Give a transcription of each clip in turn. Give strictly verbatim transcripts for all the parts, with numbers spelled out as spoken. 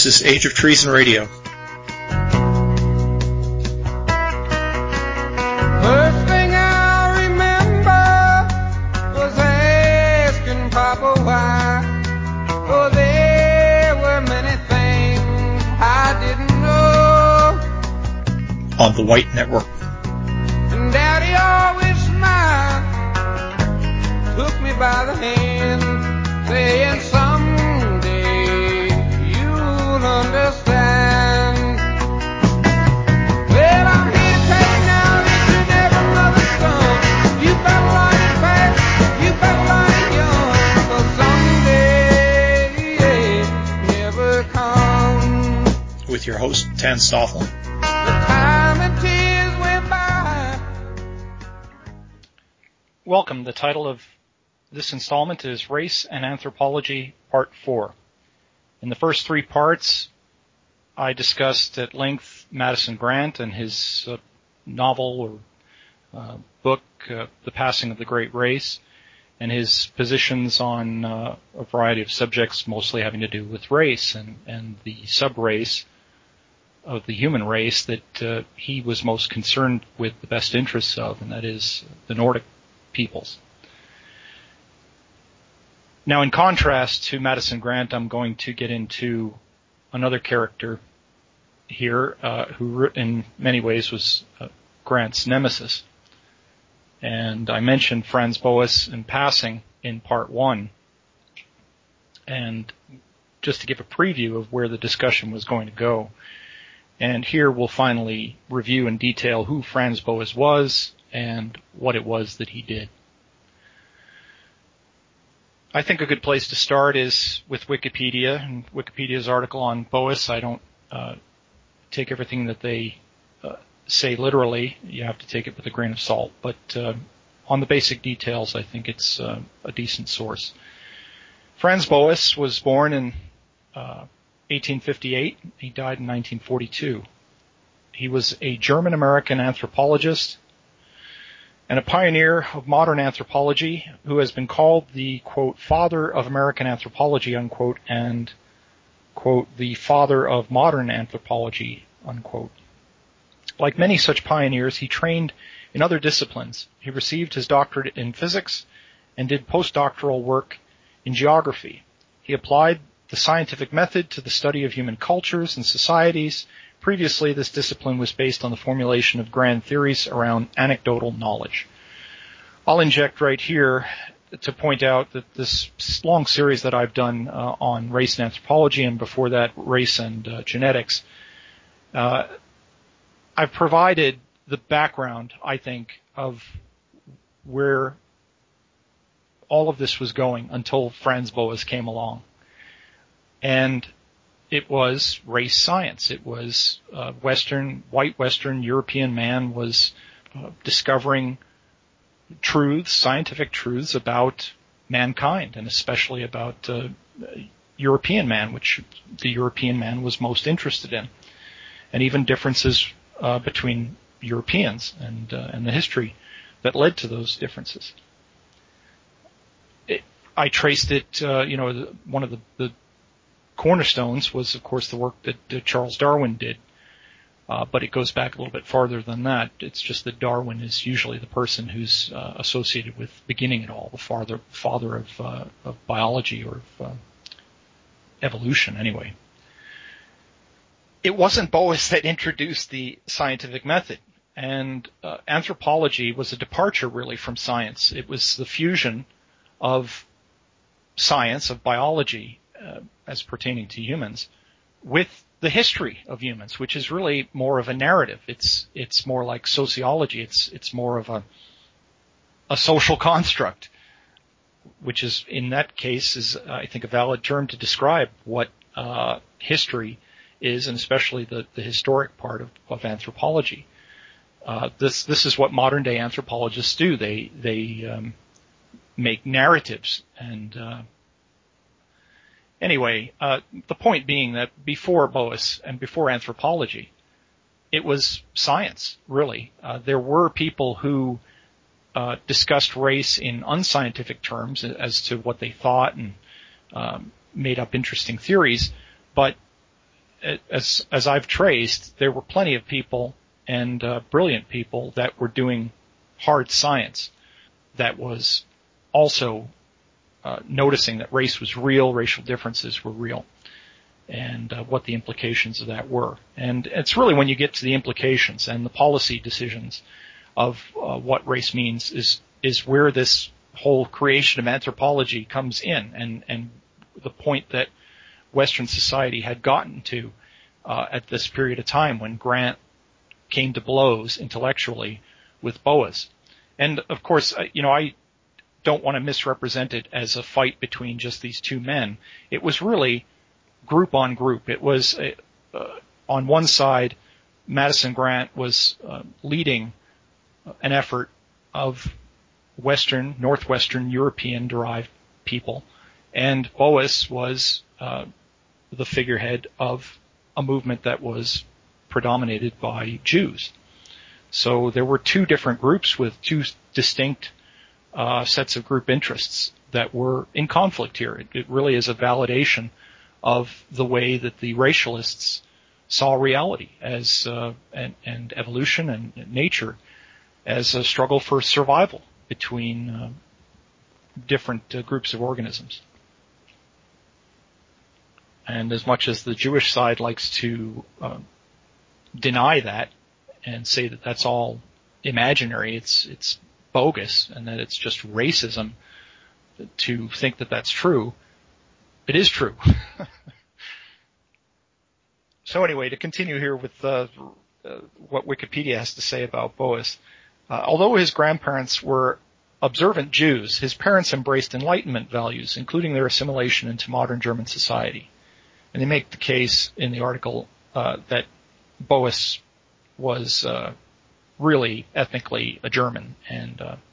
This is Age of Treason Radio. First thing I remember was asking Papa why. Oh, there were many things I didn't know. On the White Network. And Daddy always smiled, took me by the hand, saying someday you'll understand. Well, I'm here to tell you now that you never mother's son. You better learn it fast, you better learn it young, 'cause someday never comes. With your host, Tan Stoffeln. The time and tears went by. Welcome. The title of this installment is Race and Anthropology, Part four. In the first three parts, I discussed at length Madison Grant and his uh, novel or uh, book, uh, The Passing of the Great Race, and his positions on uh, a variety of subjects, mostly having to do with race and, and the sub-race of the human race that uh, he was most concerned with the best interests of, and that is the Nordic peoples. Now, in contrast to Madison Grant, I'm going to get into another character here uh, who in many ways was uh, Grant's nemesis. And I mentioned Franz Boas in passing in part one. And just to give a preview of where the discussion was going to go. And here we'll finally review in detail who Franz Boas was and what it was that he did. I think a good place to start is with Wikipedia and Wikipedia's article on Boas. I don't uh, take everything that they uh, say literally. You have to take it with a grain of salt. But uh, on the basic details, I think it's uh, a decent source. Franz Boas was born in uh, eighteen fifty-eight. He died in nineteen forty-two. He was a German-American anthropologist and a pioneer of modern anthropology who has been called the, quote, father of American anthropology, unquote, and, quote, the father of modern anthropology, unquote. Like many such pioneers, he trained in other disciplines. He received his doctorate in physics and did postdoctoral work in geography. He applied the scientific method to the study of human cultures and societies. Previously, this discipline was based on the formulation of grand theories around anecdotal knowledge. I'll inject right here to point out that this long series that I've done uh, on race and anthropology, and before that, race and uh, genetics, uh, I've provided the background, I think, of where all of this was going until Franz Boas came along. And it was race science. It was uh, Western, white Western European man was uh, discovering truths, scientific truths about mankind, and especially about uh, European man, which the European man was most interested in, and even differences uh, between Europeans and uh, and the history that led to those differences. It, I traced it, uh, you know, the, one of the, the cornerstones was, of course, the work that uh, Charles Darwin did, uh, but it goes back a little bit farther than that. It's just that Darwin is usually the person who's uh, associated with beginning it all, the father, father of, uh, of biology or of uh, evolution, anyway. It wasn't Boas that introduced the scientific method, and uh, anthropology was a departure, really, from science. It was the fusion of science, of biology, uh, as pertaining to humans, with the history of humans, which is really more of a narrative. It's it's more like sociology. It's it's more of a a social construct, which is in that case is I think a valid term to describe what uh, history is, and especially the, the historic part of, of anthropology. Uh, this this is what modern day anthropologists do. They they um, make narratives and. Uh, Anyway, uh, the point being that before Boas and before anthropology, it was science, really. Uh, there were people who uh, discussed race in unscientific terms as to what they thought and um, made up interesting theories, but as as I've traced, there were plenty of people and uh, brilliant people that were doing hard science that was also uh, noticing that race was real, racial differences were real, and uh, what the implications of that were. And it's really when you get to the implications and the policy decisions of uh, what race means is is where this whole creation of anthropology comes in, and and the point that Western society had gotten to uh, at this period of time when Grant came to blows intellectually with Boas. And of course, you know, I don't want to misrepresent it as a fight between just these two men. It was really group on group. It was uh, uh, on one side, Madison Grant was uh, leading an effort of Western, Northwestern European-derived people, and Boas was uh, the figurehead of a movement that was predominated by Jews. So there were two different groups with two distinct uh, sets of group interests that were in conflict here. It, it really is a validation of the way that the racialists saw reality as uh, and, and evolution and, and nature as a struggle for survival between uh, different uh, groups of organisms. And as much as the Jewish side likes to uh, deny that and say that that's all imaginary, it's it's bogus, and that it's just racism to think that that's true, it is true. So anyway, to continue here with uh, uh, what Wikipedia has to say about Boas. Uh, although his grandparents were observant Jews, his parents embraced Enlightenment values, including their assimilation into modern German society. And they make the case in the article uh, that Boas was uh, really ethnically a German, and uh,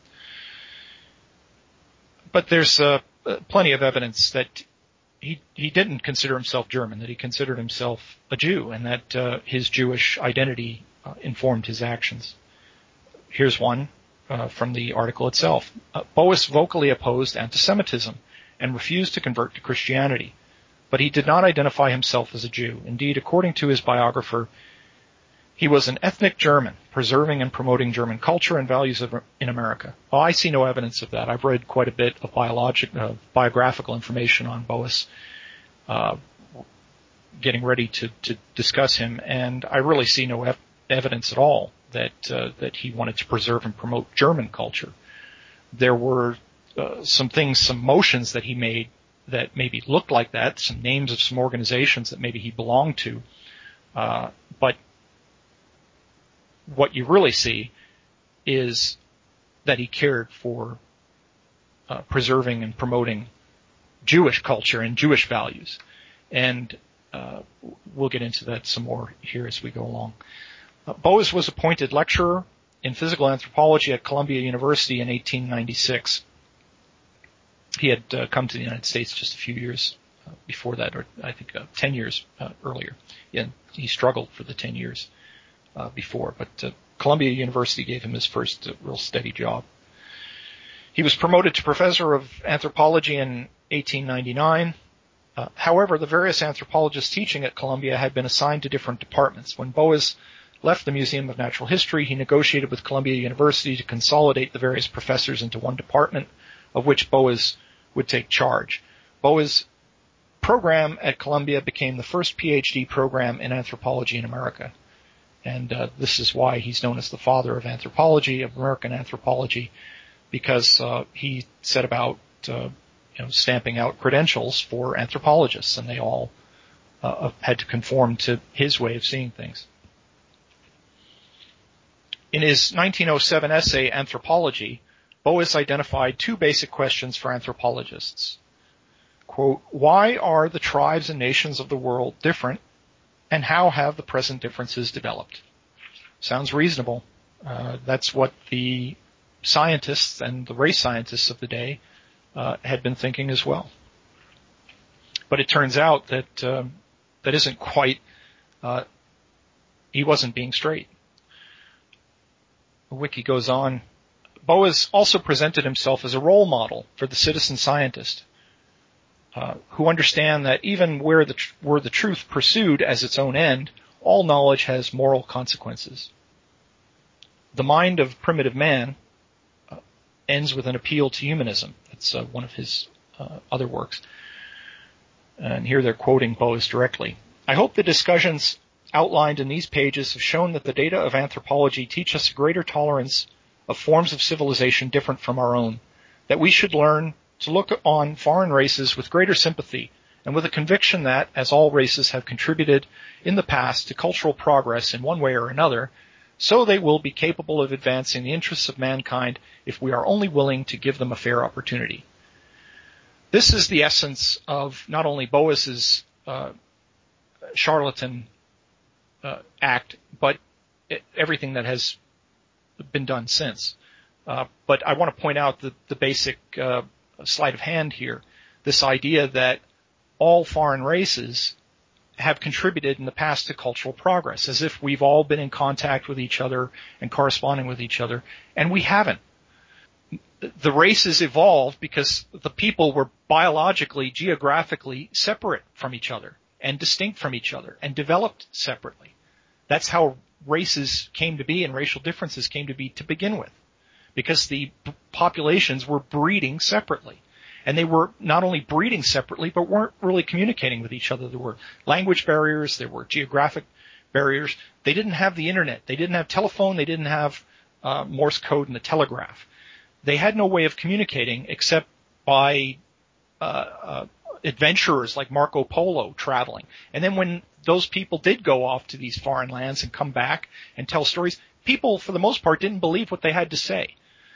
but there's uh, plenty of evidence that he he didn't consider himself German, that he considered himself a Jew, and that uh, his Jewish identity uh, informed his actions. Here's one uh, from the article itself. Uh, Boas vocally opposed anti-Semitism and refused to convert to Christianity, but he did not identify himself as a Jew. Indeed, according to his biographer, he was an ethnic German, preserving and promoting German culture and values of, in America. Well, I see no evidence of that. I've read quite a bit of biologic, uh, biographical information on Boas, uh, getting ready to, to discuss him, and I really see no ev- evidence at all that uh, that he wanted to preserve and promote German culture. There were uh, some things, some motions that he made that maybe looked like that, some names of some organizations that maybe he belonged to, uh, but what you really see is that he cared for uh, preserving and promoting Jewish culture and Jewish values. And uh, we'll get into that some more here as we go along. Uh, Boas was appointed lecturer in physical anthropology at Columbia University in eighteen ninety-six. He had uh, come to the United States just a few years uh, before that, or I think uh, ten years uh, earlier. And he struggled for the ten years uh, before, but uh, Columbia University gave him his first uh, real steady job. He was promoted to professor of anthropology in eighteen ninety-nine. Uh, however, the various anthropologists teaching at Columbia had been assigned to different departments. When Boas left the Museum of Natural History, he negotiated with Columbia University to consolidate the various professors into one department, of which Boas would take charge. Boas' program at Columbia became the first P H D program in anthropology in America. And uh, this is why he's known as the father of anthropology, of American anthropology, because uh, he set about uh, you know, stamping out credentials for anthropologists, and they all uh, had to conform to his way of seeing things. In his nineteen oh seven essay, Anthropology, Boas identified two basic questions for anthropologists. Quote, why are the tribes and nations of the world different, and how have the present differences developed? Sounds reasonable. Uh, that's what the scientists and the race scientists of the day uh, had been thinking as well. But it turns out that uh, that isn't quite, uh, he wasn't being straight. The wiki goes on. Boas also presented himself as a role model for the citizen scientist. uh, who understand that even where the, tr- were the truth pursued as its own end, all knowledge has moral consequences. The Mind of Primitive Man uh, ends with an appeal to humanism. It's uh, one of his uh, other works. And here they're quoting Boas directly. I hope the discussions outlined in these pages have shown that the data of anthropology teach us a greater tolerance of forms of civilization different from our own, that we should learn to look on foreign races with greater sympathy and with a conviction that, as all races have contributed in the past to cultural progress in one way or another, so they will be capable of advancing the interests of mankind if we are only willing to give them a fair opportunity. This is the essence of not only Boas's uh, charlatan uh, act, but it, everything that has been done since. Uh, but I want to point out the, the basic uh, sleight of hand here, this idea that all foreign races have contributed in the past to cultural progress, as if we've all been in contact with each other and corresponding with each other, and we haven't. The races evolved because the people were biologically, geographically separate from each other and distinct from each other and developed separately. That's how races came to be and racial differences came to be to begin with, because the populations were breeding separately. And they were not only breeding separately, but weren't really communicating with each other. There were language barriers. There were geographic barriers. They didn't have the internet. They didn't have telephone. They didn't have uh, Morse code and the telegraph. They had no way of communicating except by uh, uh, adventurers like Marco Polo traveling. And then when those people did go off to these foreign lands and come back and tell stories, people, for the most part, didn't believe what they had to say.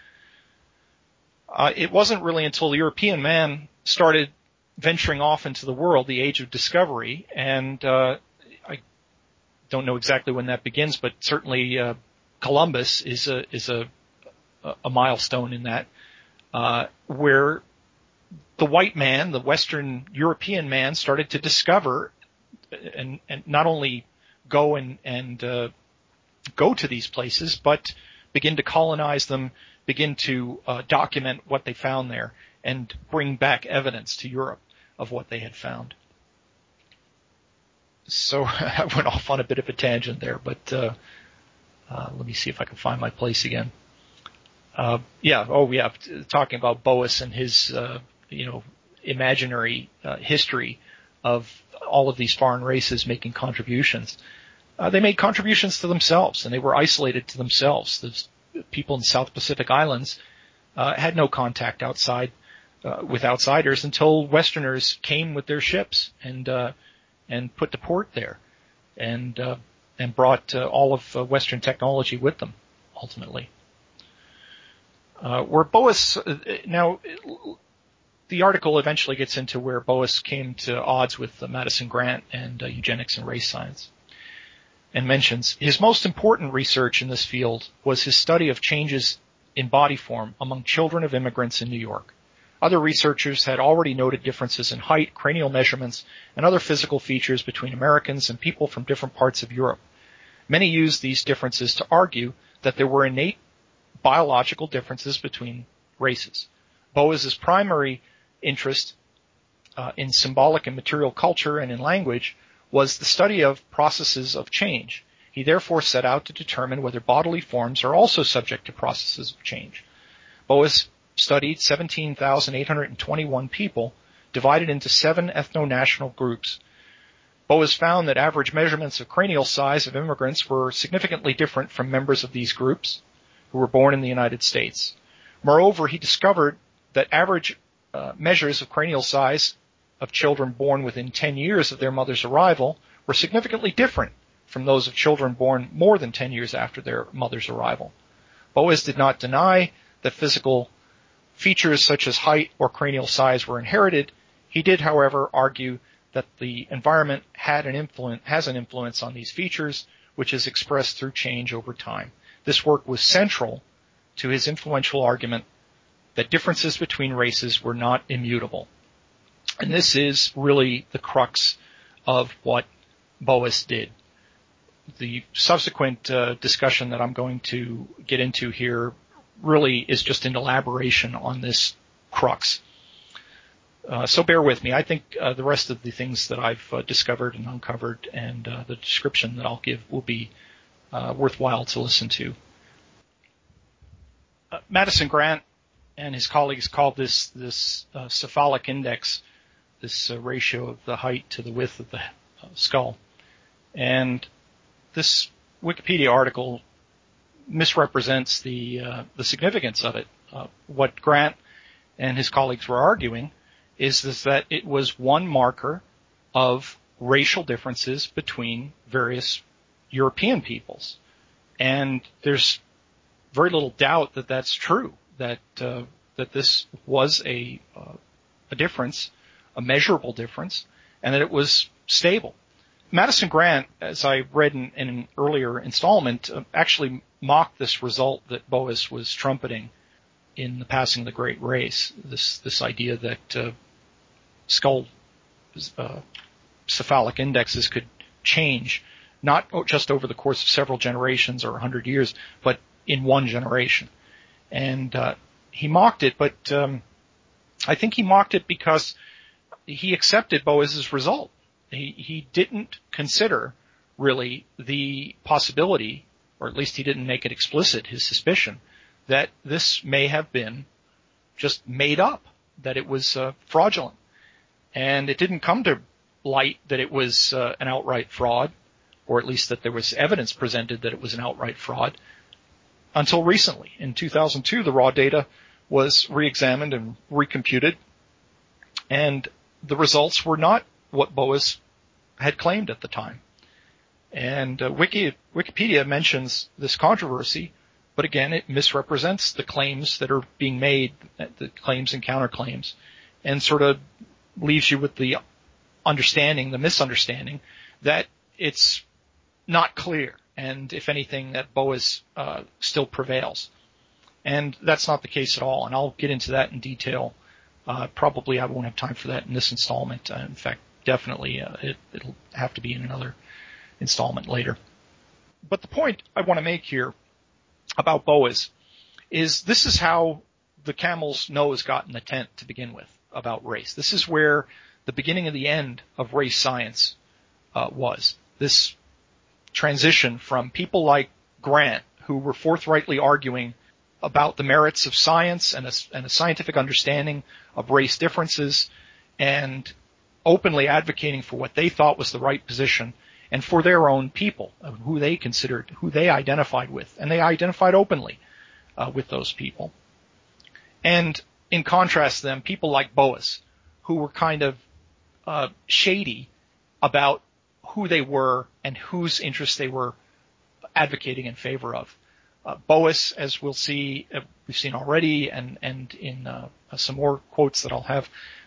Uh, it wasn't really until the European man started venturing off into the world, the age of discovery, and uh, I don't know exactly when that begins, but certainly uh, Columbus is a is a a milestone in that, uh, where the white man, the Western European man, started to discover and, and not only go and, and uh, go to these places, but begin to colonize them, begin to uh, document what they found there, and bring back evidence to Europe of what they had found. So I went off on a bit of a tangent there, but uh, uh, let me see if I can find my place again. Uh, yeah, oh yeah, talking about Boas and his, uh, you know, imaginary uh, history of all of these foreign races making contributions. Uh, they made contributions to themselves, and they were isolated to themselves. The people in the South Pacific Islands uh, had no contact outside uh, with outsiders until Westerners came with their ships and uh, and put to port there, and uh, and brought uh, all of uh, Western technology with them, ultimately. Uh, where Boas, uh, now, the article eventually gets into where Boas came to odds with uh, Madison Grant and uh, eugenics and race science, and mentions his most important research in this field was his study of changes in body form among children of immigrants in New York. Other researchers had already noted differences in height, cranial measurements, and other physical features between Americans and people from different parts of Europe. Many used these differences to argue that there were innate biological differences between races. Boas's primary interest uh, in symbolic and material culture and in language was the study of processes of change. He therefore set out to determine whether bodily forms are also subject to processes of change. Boas studied seventeen thousand eight hundred twenty-one people divided into seven ethno-national groups. Boas found that average measurements of cranial size of immigrants were significantly different from members of these groups who were born in the United States. Moreover, he discovered that average uh, measures of cranial size of children born within ten years of their mother's arrival were significantly different from those of children born more than ten years after their mother's arrival. Boas did not deny that physical features such as height or cranial size were inherited. He did, however, argue that the environment had an influence, has an influence on these features, which is expressed through change over time. This work was central to his influential argument that differences between races were not immutable. And this is really the crux of what Boas did. The subsequent uh, discussion that I'm going to get into here really is just an elaboration on this crux. Uh, so bear with me. I think uh, the rest of the things that I've uh, discovered and uncovered and uh, the description that I'll give will be uh, worthwhile to listen to. Uh, Madison Grant and his colleagues called this this uh, cephalic index, this uh, ratio of the height to the width of the uh, skull. And this Wikipedia article misrepresents the uh, the significance of it. Uh, what Grant and his colleagues were arguing is this, that it was one marker of racial differences between various European peoples. And there's very little doubt that that's true, that uh, that this was a uh, a difference, a measurable difference, and that it was stable. Madison Grant, as I read in, in an earlier installment, uh, actually mocked this result that Boas was trumpeting in The Passing of the Great Race, this this idea that uh, skull uh, cephalic indexes could change, not just over the course of several generations or a hundred years, but in one generation. And uh, he mocked it, but um, I think he mocked it because he accepted Boas's result. He, he didn't consider really the possibility, or at least he didn't make it explicit, his suspicion, that this may have been just made up, that it was uh, fraudulent. And it didn't come to light that it was uh, an outright fraud, or at least that there was evidence presented that it was an outright fraud, until recently. In two thousand two, the raw data was re-examined and recomputed, and the results were not what Boas had claimed at the time. And uh, Wiki, Wikipedia mentions this controversy, but again, it misrepresents the claims that are being made, the claims and counterclaims, and sort of leaves you with the understanding, the misunderstanding, that it's not clear, and if anything, that Boas uh, still prevails. And that's not the case at all, and I'll get into that in detail. Uh, probably I won't have time for that in this installment. Uh, in fact, definitely uh, it, it'll have to be in another installment later. But the point I want to make here about Boas is this is how the camel's nose got in the tent to begin with about race. This is where the beginning of the end of race science uh, was. This transition from people like Grant, who were forthrightly arguing about the merits of science and a, and a scientific understanding of race differences, and openly advocating for what they thought was the right position and for their own people, who they considered, who they identified with, and they identified openly uh, with those people. And in contrast to them, people like Boas, who were kind of uh, shady about who they were and whose interests they were advocating in favor of. Uh, Boas, as we'll see, uh, we've seen already, and, and in uh, some more quotes that I'll have,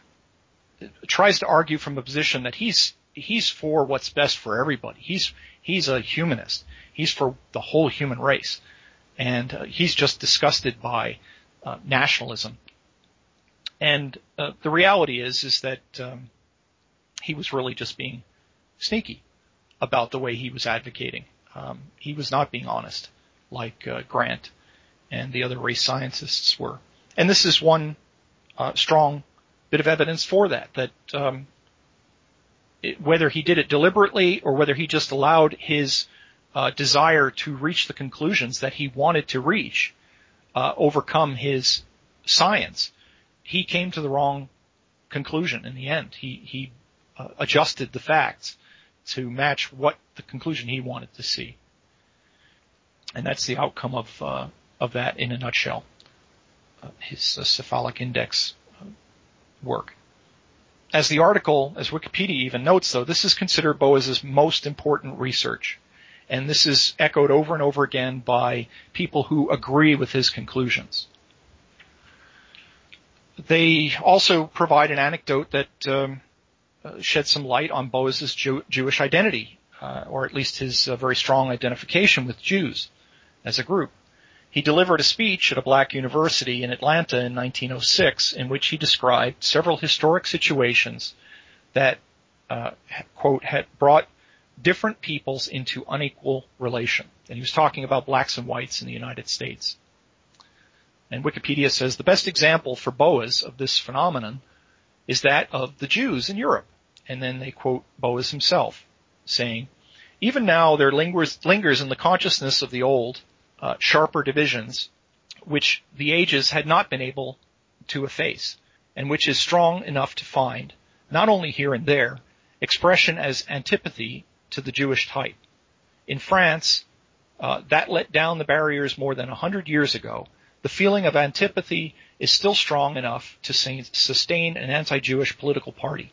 tries to argue from a position that he's he's for what's best for everybody. He's he's a humanist. He's for the whole human race, and uh, he's just disgusted by uh, nationalism. And uh, the reality is is that um, he was really just being sneaky about the way he was advocating. Um, he was not being honest, like uh, Grant and the other race scientists were. And this is one uh, strong bit of evidence for that, that um, it, whether he did it deliberately or whether he just allowed his uh, desire to reach the conclusions that he wanted to reach uh, overcome his science, he came to the wrong conclusion in the end. He, he uh, adjusted the facts to match what the conclusion he wanted to see. And that's the outcome of uh, of that in a nutshell, uh, his uh, cephalic index uh, work. As the article, as Wikipedia even notes, though, this is considered Boas's most important research. And this is echoed over and over again by people who agree with his conclusions. They also provide an anecdote that um, uh, sheds some light on Boas's Jew- Jewish identity, uh, or at least his uh, very strong identification with Jews as a group. He delivered a speech at a black university in Atlanta in nineteen oh six in which he described several historic situations that, uh, quote, had brought different peoples into unequal relation. And he was talking about blacks and whites in the United States. And Wikipedia says the best example for Boas of this phenomenon is that of the Jews in Europe. And then they quote Boas himself, saying, even now there lingers, lingers in the consciousness of the old, uh, sharper divisions, which the ages had not been able to efface, and which is strong enough to find, not only here and there, expression as antipathy to the Jewish type. In France, uh, that let down the barriers more than a hundred years ago. The feeling of antipathy is still strong enough to sustain an anti-Jewish political party.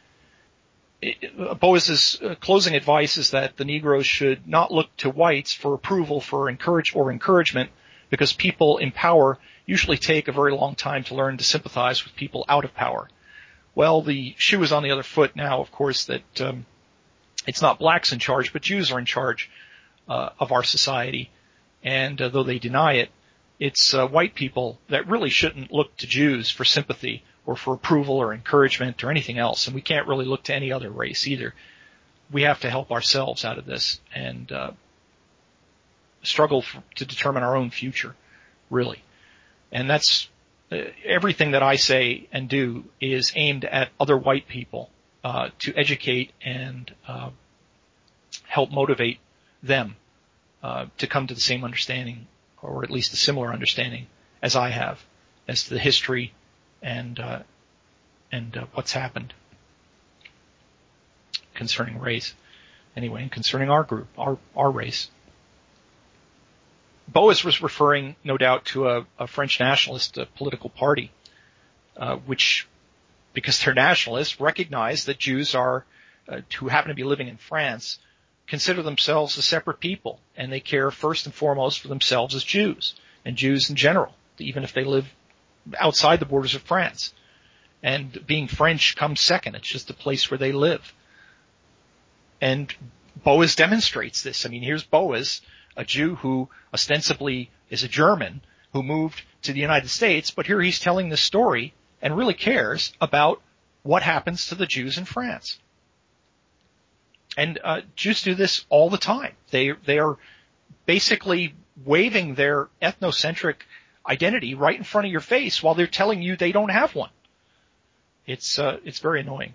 Boas's closing advice is that the Negroes should not look to whites for approval for encourage or encouragement, because people in power usually take a very long time to learn to sympathize with people out of power. Well, the shoe is on the other foot now, of course, that um, it's not blacks in charge, but Jews are in charge uh, of our society. And uh, though they deny it, it's uh, white people that really shouldn't look to Jews for sympathy or for approval or encouragement or anything else. And we can't really look to any other race either. We have to help ourselves out of this and uh, struggle for, to determine our own future, really. And that's uh, everything that I say and do is aimed at other white people uh, to educate and uh, help motivate them uh, to come to the same understanding, or at least a similar understanding as I have, as to the history and uh, and uh, what's happened concerning race. Anyway, and concerning our group, our our race. Boas was referring, no doubt, to a, a French nationalist uh, political party, uh, which, because they're nationalists, recognize that Jews are, uh, who happen to be living in France, consider themselves a separate people, and they care first and foremost for themselves as Jews, and Jews in general, even if they live outside the borders of France. And being French comes second. It's just the place where they live. And Boas demonstrates this. I mean, here's Boas, a Jew who ostensibly is a German, who moved to the United States, but here he's telling this story and really cares about what happens to the Jews in France. And uh, Jews do this all the time. They they are basically waving their ethnocentric identity right in front of your face while they're telling you they don't have one. It's uh, it's very annoying.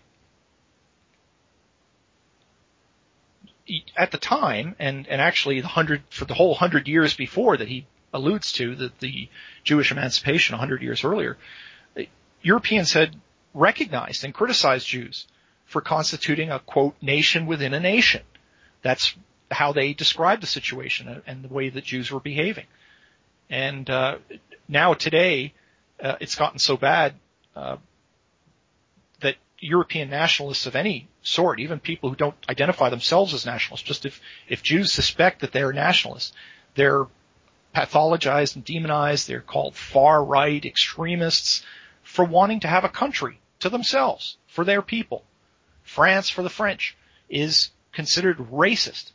At the time, and, and actually the hundred for the whole hundred years before that he alludes to, that the Jewish emancipation a hundred years earlier, Europeans had recognized and criticized Jews for constituting a, quote, nation within a nation. That's how they described the situation and the way that Jews were behaving. And uh, now today, uh, it's gotten so bad uh, that European nationalists of any sort, even people who don't identify themselves as nationalists, just if, if Jews suspect that they're nationalists, they're pathologized and demonized. They're called far-right extremists for wanting to have a country to themselves, for their people. France for the French is considered racist.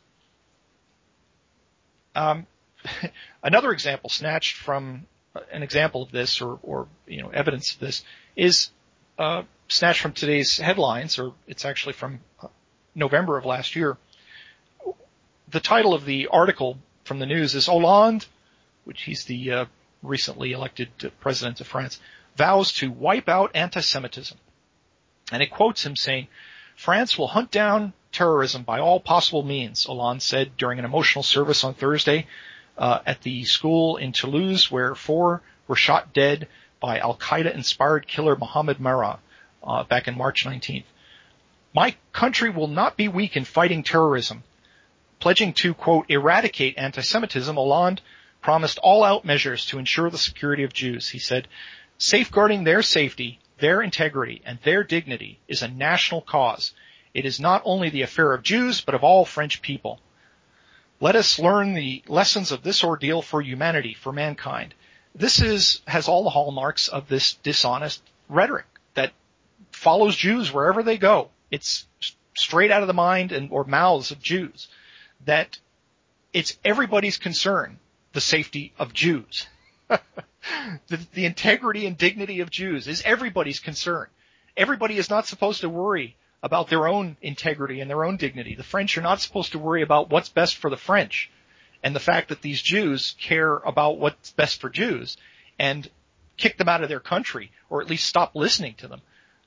Um, another example snatched from an example of this, or, or you know, evidence of this, is uh, snatched from today's headlines, or it's actually from November of last year. The title of the article from the news is Hollande, which he's the uh, recently elected president of France, vows to wipe out anti-Semitism. And it quotes him saying, France will hunt down terrorism by all possible means, Hollande said during an emotional service on Thursday uh, at the school in Toulouse, where four were shot dead by Al-Qaeda-inspired killer Mohammed Merah uh, back in March nineteenth. My country will not be weak in fighting terrorism. Pledging to, quote, eradicate anti-Semitism, Hollande promised all-out measures to ensure the security of Jews. He said, safeguarding their safety, their integrity, and their dignity is a national cause. It is not only the affair of Jews, but of all French people. Let us learn the lessons of this ordeal for humanity, for mankind. This is, has all the hallmarks of this dishonest rhetoric that follows Jews wherever they go. It's straight out of the mind and or mouths of Jews, that it's everybody's concern, the safety of Jews. the, the integrity and dignity of Jews is everybody's concern. Everybody is not supposed to worry about their own integrity and their own dignity. The French are not supposed to worry about what's best for the French. And the fact that these Jews care about what's best for Jews and kick them out of their country, or at least stop listening to them,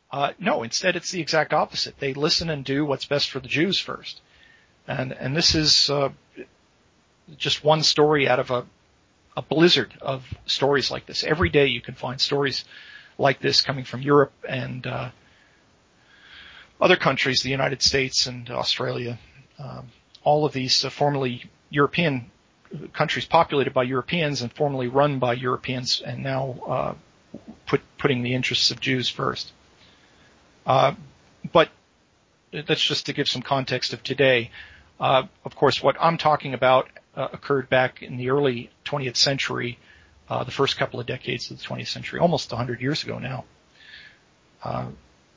Uh, no, instead it's the exact opposite. They listen and do what's best for the Jews first. And, and this is, uh, just one story out of a, a blizzard of stories like this. Every day you can find stories like this coming from Europe and, uh, other countries, the United States and Australia, um, all of these uh, formerly European countries populated by Europeans and formerly run by Europeans and now, uh, put, putting the interests of Jews first. Uh, but that's just to give some context of today. Uh, of course, what I'm talking about uh, occurred back in the early twentieth century, uh, the first couple of decades of the twentieth century, almost one hundred years ago now. Uh,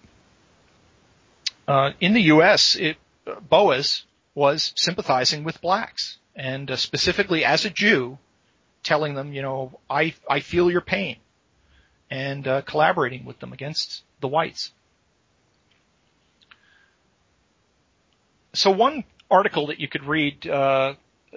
uh, in the U S, it, uh, Boas was sympathizing with blacks, and uh, specifically as a Jew, telling them, you know, I I feel your pain, and uh, collaborating with them against the whites. So one article that you could read uh,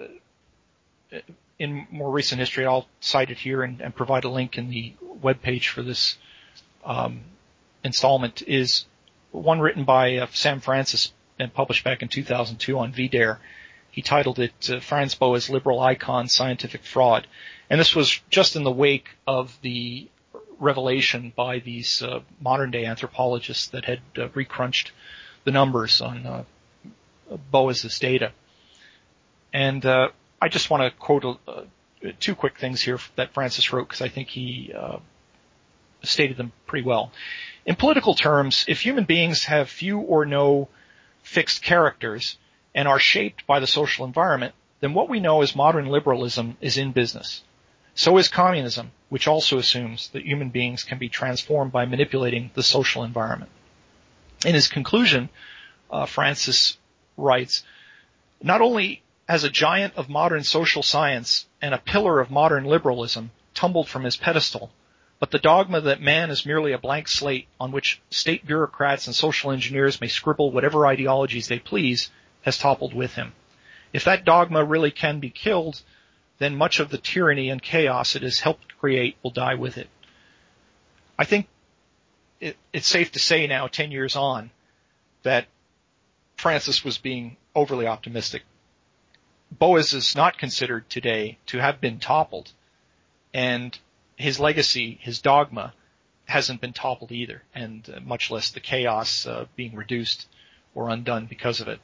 in more recent history, I'll cite it here and, and provide a link in the webpage for this um, installment, is one written by uh, Sam Francis and published back in two thousand two on V DARE. He titled it uh, Franz Boas, Liberal Icon, Scientific Fraud. And this was just in the wake of the revelation by these uh, modern-day anthropologists that had uh, recrunched the numbers on uh, Boas's data. And uh, I just want to quote uh, two quick things here that Francis wrote because I think he uh, stated them pretty well. In political terms, if human beings have few or no fixed characters and are shaped by the social environment, then what we know as modern liberalism is in business. So is communism, which also assumes that human beings can be transformed by manipulating the social environment. In his conclusion, uh, Francis writes, not only has a giant of modern social science and a pillar of modern liberalism tumbled from his pedestal, but the dogma that man is merely a blank slate on which state bureaucrats and social engineers may scribble whatever ideologies they please has toppled with him. If that dogma really can be killed, then much of the tyranny and chaos it has helped create will die with it. I think it, it's safe to say now, ten years on, that Francis was being overly optimistic. Boas is not considered today to have been toppled, and his legacy, his dogma, hasn't been toppled either, and uh, much less the chaos uh, being reduced or undone because of it.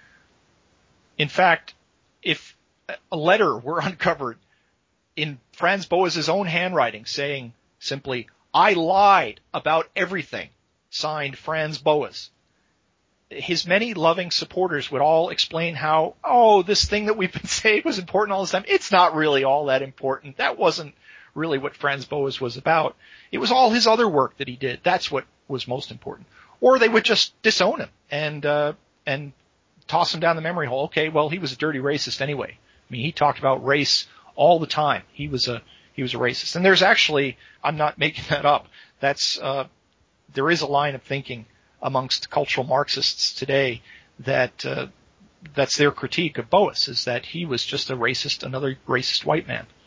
In fact, if a letter were uncovered in Franz Boas's own handwriting saying simply, I lied about everything, signed Franz Boas, his many loving supporters would all explain how, oh, this thing that we've been saying was important all this time, it's not really all that important. That wasn't really what Franz Boas was about. It was all his other work that he did. That's what was most important. Or they would just disown him and, uh, and toss him down the memory hole. Okay, well, he was a dirty racist anyway. I mean, he talked about race all the time. He was a, he was a racist. And there's actually, I'm not making that up. That's, uh, there is a line of thinking amongst cultural Marxists today that uh, that's their critique of Boas, is that he was just a racist, another racist white man.